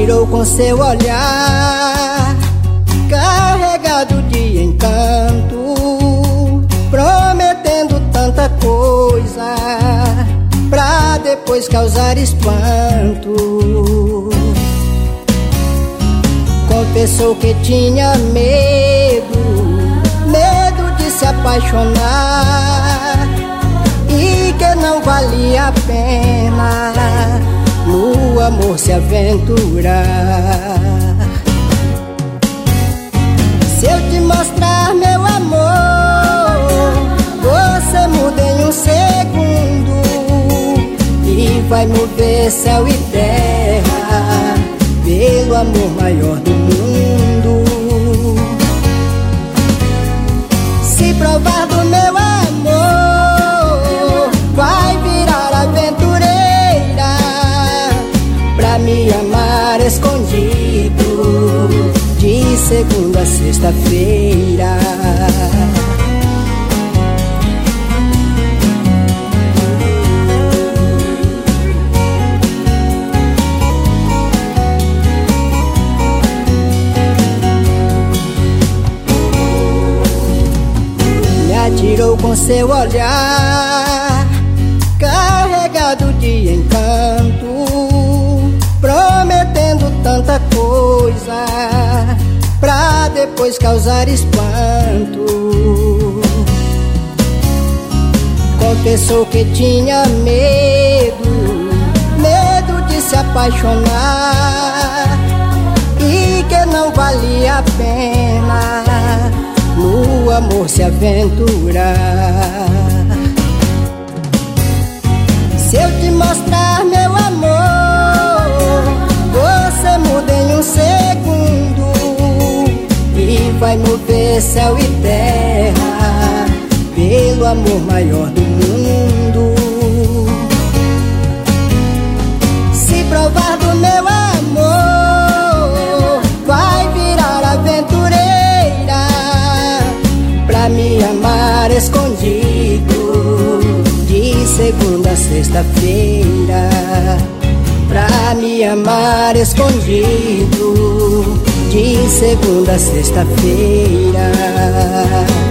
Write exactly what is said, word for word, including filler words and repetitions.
atirou com seu olhar, carregado de encanto, prometendo tanta coisa, pra depois causar espanto. Confessou que tinha medo, medo de se apaixonar, e que não valia a pena no amor se aventurar. Se eu te mostrar meu amor, você muda em um segundo e vai mover céu e terra pelo amor maior do mundo. Se provar do meu amor, vai virar aventureira, pra me amar escondido de segunda a sexta-feira. Atirou com seu olhar, carregado de encanto, prometendo tanta coisa, pra depois causar espanto. Confessou que tinha medo, medo de se apaixonar, e que não valia a pena no amor se aventurar. Se eu te mostrar meu amor, você muda em um segundo e vai mover céu e terra pelo amor maior do mundo. Se provar do meu amor, vai virar aventureira, pra me amar escondido de segunda a sexta-feira, pra me amar escondido de segunda a sexta-feira.